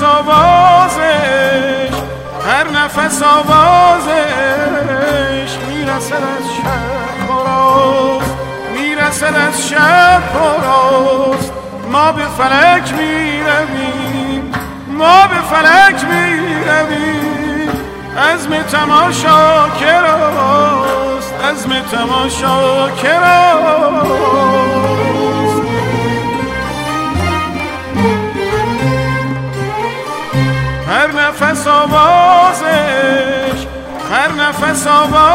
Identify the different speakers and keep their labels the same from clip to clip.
Speaker 1: آوازش، هر نفس آوازش میرسد از شب پراست، میرسد از شب پراست. ما به فلک میرویم، ما به فلک میرویم، عزم تماشا کراست، عزم تماشا کراست. هر نفس آوازش، هر نفس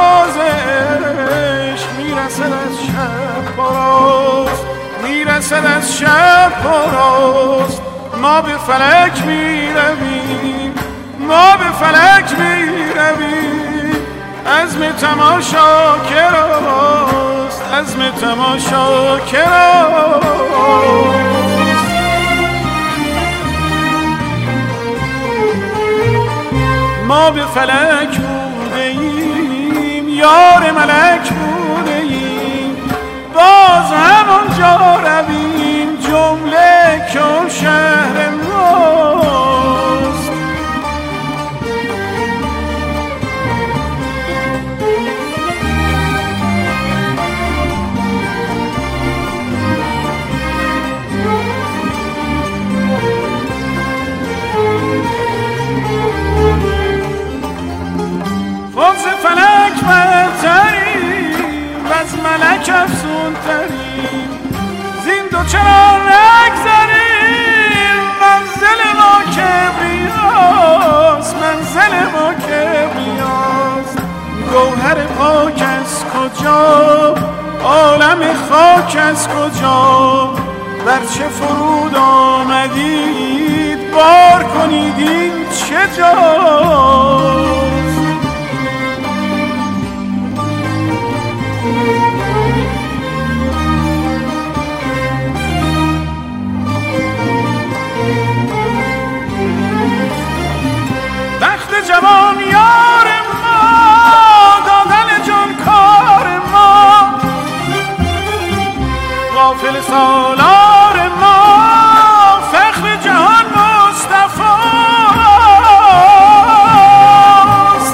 Speaker 1: آوازش میرسد از شب پراست، میرسد از شب پراست. ما به فلک میرویم، ما به فلک میرویم، عزم تماشا کراست، عزم تماشا کراست. ما به فلک بوده ایم، یار ملک بوده ایم، باز همونجا رویم، جمله که شهر ماست. فوز فلک برتریم و از ملک افزون تریم، زین دو چرا نگذریم، منزل ما کبریاست، منزل ما کبریاست. گوهر پاک از کجا، عالم خاک از کجا، بر چه فرود آمدید، بار کنید این چه جاست. جوان یار ما، دادن جان کار ما، غافل سالار ما، فخر جهان مصطفاست.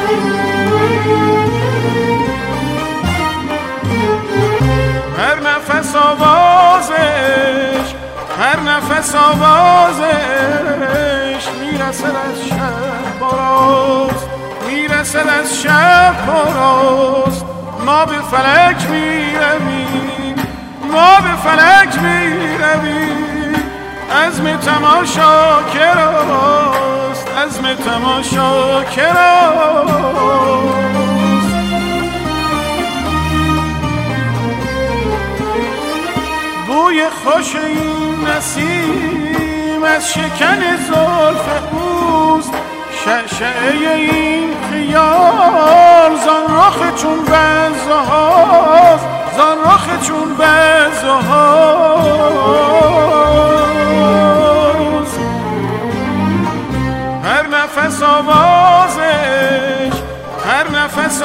Speaker 1: هر نفس آوازش، هر نفس آوازش میرسد از شب پراست، میرسد از شب پراست. ما به فلک میرویم، ما به فلک میرویم، عزم تماشا کراست، عزم تماشا کراست. بوی خوش این نسیم از شکن زلف اوست، شعشعه این خیال زان رخ چون بزهاست، زان رخ چون بزهاست. هر نفس آوازش، هر نفس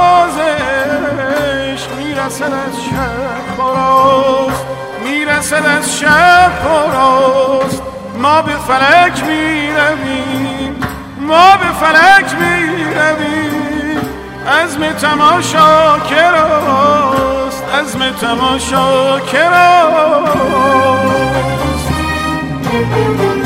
Speaker 1: آوازش میرسد از شب پراست، میرسد از شب پراست. ما به فلک میرویم، ما به فلک میرویم، عزم تماشا کراست، عزم تماشا کراست.